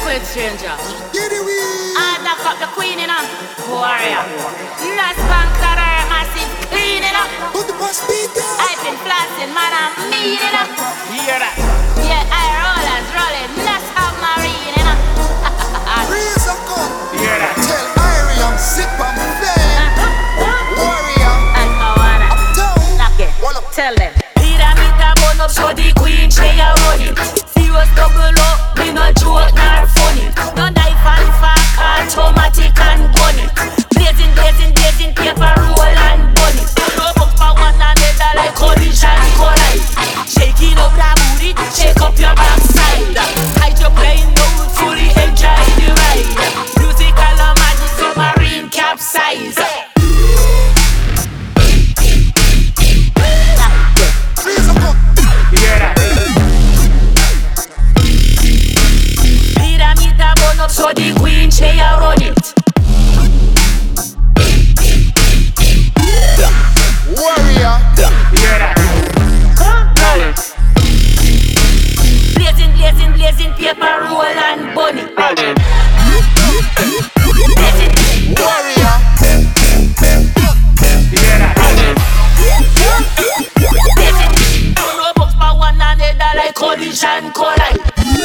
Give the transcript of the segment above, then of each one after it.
with stranger. Get it with. I knock up the queen, you know. Warrior. Last conqueror, massive clean, you know. Put the bus beat down. I've been blasting, man, I'm mean, you know. Hear that? Yeah, I rollers rolling. Last up marine, you know. Raise a cup. Hear that? Tell Irie I'm sick, I'm fair. Warrior. I wanna Uptown. knock it. Walla. Tell them. Pyramid a burn up so the queen she a run it. Serious double up, me no joke nor funny. No knife and fork, automatic and gun it. Blazing, blazing, blazing, paper roll and bun it. No book for one another like collision collide. Shaking up that booty, shake up your backside. Hide your brain out, fully enjoy the ride. Musical and magic submarine capsize. Raise a cup. Hear that? Pyramid a burn up so the queen she a run it. Warrior. Hear that? Blazing, blazing, blazing, paper roll and bunny. Warrior. Hear that? Blazing, don't know books for one another like collision collide.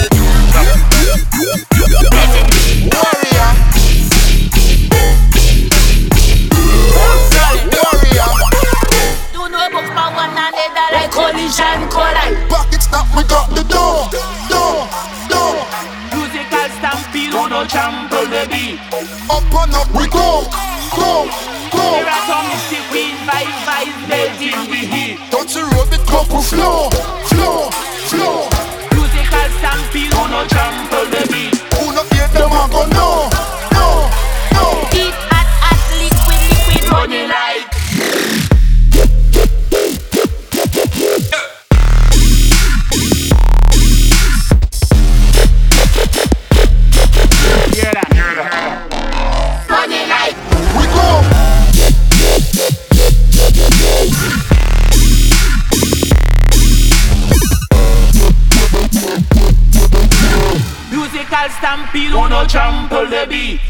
Blazing, Warrior. Warrior. don't know books for one another like collision collide. Pocket stop, we got the door. Door. Door. Musical stampede, uno trample the beat. Up and up we go. Go. Go. Here I come, it's the queen, five, melting the heat. Touch the road, the cup will flow. Flow. Flow. Musical stampede, uno trample the beat. Who not hear them and go no. No. No. Heat at liquid, liquid running like. Hear that? Hear that? Running like. We go. Musical stampede, uno trample the beat.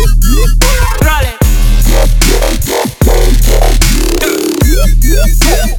Roll it.